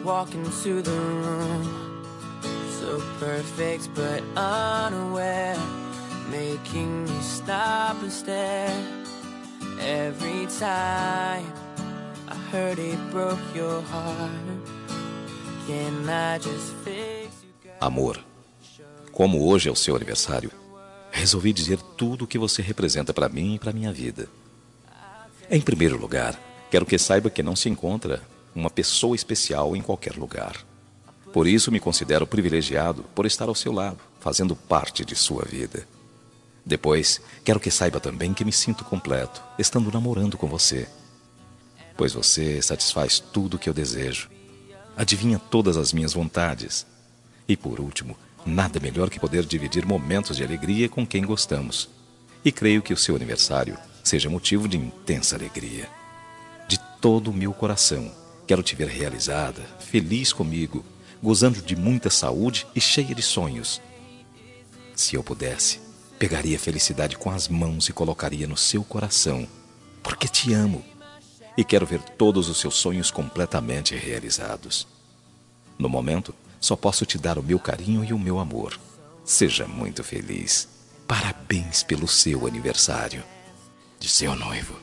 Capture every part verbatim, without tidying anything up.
walk into the room, so perfect but unaware, making me stop and stare. Every time I heard it broke your heart. Can I just fix you, girl? Amor, como hoje é o seu aniversário, resolvi dizer tudo o que você representa para mim e para minha vida. Em primeiro lugar, quero que saiba que não se encontra uma pessoa especial em qualquer lugar. Por isso me considero privilegiado por estar ao seu lado, fazendo parte de sua vida. Depois, quero que saiba também que me sinto completo, estando namorando com você. Pois você satisfaz tudo o que eu desejo. Adivinha todas as minhas vontades. E por último, nada melhor que poder dividir momentos de alegria com quem gostamos. E creio que o seu aniversário seja motivo de intensa alegria. De todo o meu coração, quero te ver realizada, feliz comigo, gozando de muita saúde e cheia de sonhos. Se eu pudesse, pegaria a felicidade com as mãos e colocaria no seu coração, porque te amo e quero ver todos os seus sonhos completamente realizados. No momento, só posso te dar o meu carinho e o meu amor. Seja muito feliz. Parabéns pelo seu aniversário. De seu noivo.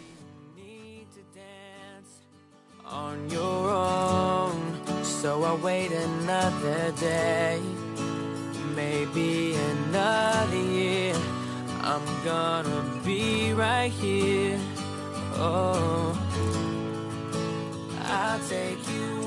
On your own, so I wait another day, maybe another year. I'm gonna be right here. Oh, I'll take you